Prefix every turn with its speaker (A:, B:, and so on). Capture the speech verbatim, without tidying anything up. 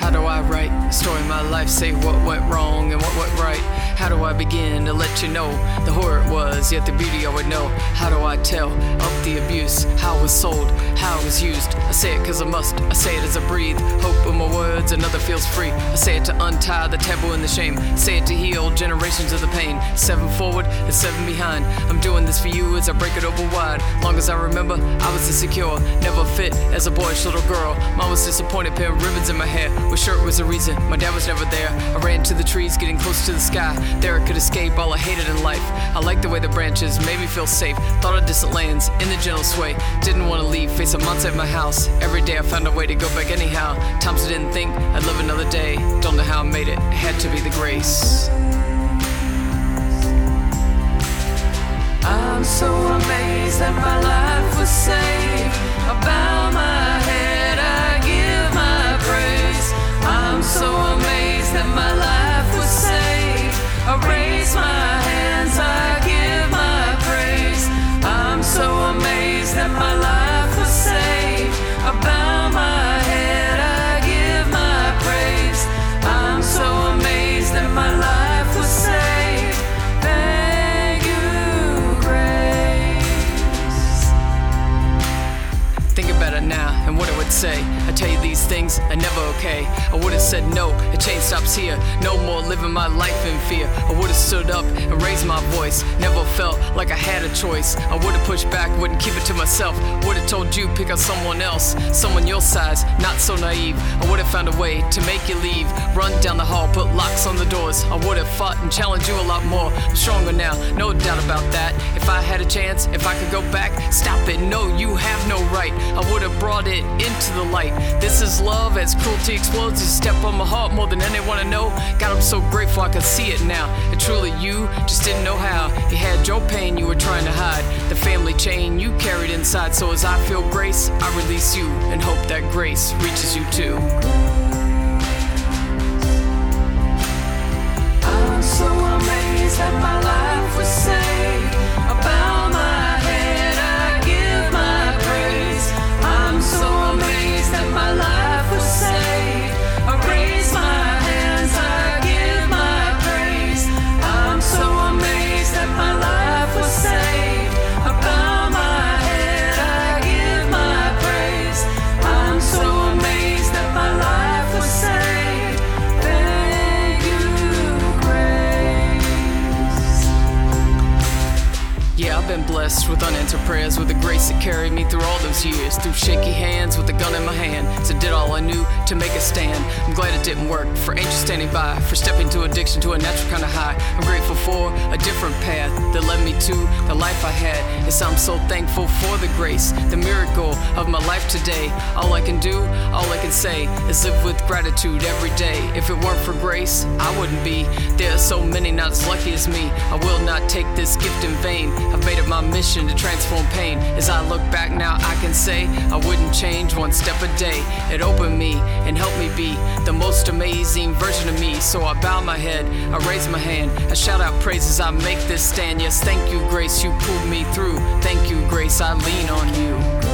A: How do I write the story of my life? Say what went wrong and what went right. How do I begin to let you know the horror it was, yet the beauty I would know? How do I tell of the abuse? How it was sold, how it was used? I say it cause I must, I say it as I breathe. Hope in my words, another feels free. I say it to untie the taboo and the shame. Say it to heal generations of the pain. Seven forward and seven behind. I'm doing this for you as I break it open wide. Long as I remember, I was insecure, never fit as a boyish little girl. Mom was disappointed, pin ribbons in my hair. Was sure it was the reason, my dad was never there. I ran to the trees, getting close to the sky. There I could escape all I hated in life. I liked the way the branches made me feel safe. Thought of distant lands in the gentle sway. Didn't want to leave, face a monster at my house. Every day I found a way to go back anyhow. Times I didn't think I'd live another day. Don't know how I made it, it had to be the grace.
B: I'm so amazed that my life was saved. I bow my head, I give my praise. I'm so amazed that my life was saved. I raise my hands, I give my praise. I'm so amazed that my life was saved. I bow my head, I give my praise. I'm so amazed that my life was saved. Thank you, grace.
A: Think about it now and what it would say. I tell you these things are never okay. I would've said no, the chain stops here. No more living my life in fear. I would've stood up and raised my voice. Never felt like I had a choice. I would've pushed back, wouldn't keep it to myself. Would've told you pick up someone else, someone your size, not so naive. I would've found a way to make you leave. Run down the hall, put locks on the doors. I would've fought and challenged you a lot more. I'm stronger now, no doubt about that. If I had a chance, if I could go back, stop it, no, you have no right. I would've brought it into the light. This is love as cruelty explodes. You step on my heart more than anyone I know. God, I'm so grateful I can see it now. And truly you just didn't know how. You had your pain you were trying to hide. The family chain you carried inside. So as I feel grace, I release you and hope that grace reaches you too.
B: I'm so amazed that my life was saved. I bow my head, I give my praise. I'm so amazed that my life was saved. I raise my hands, I give my praise. I'm so amazed that my life was saved. I bow my head, I give my praise. I'm so amazed that my life was saved. Thank you, grace.
A: Yeah, I've been blessed with unanswered prayers, with the grace that carried me through all those years. Through shaky hands with a gun in my hand. So did all I knew to make a stand. I'm glad it didn't work, for angels standing by, for stepping to addiction to a natural kind of high. I'm grateful for a different path that led me to the life I had. Yes, I'm so thankful for the grace, the miracle of my life today. All I can do, all I can say is live with gratitude every day. If it weren't for grace, I wouldn't be. There are so many not as lucky as me. I will not take this gift in vain. I've made it my mission to transform pain. As I look back now, I can say I wouldn't change one step a day. It opened me and helped me be the most amazing version of me. So I bow my head, I raise my hand, I shout out praises, I make this stand. Yes, thank you, grace, you pulled me through. Thank you, grace, I lean on you.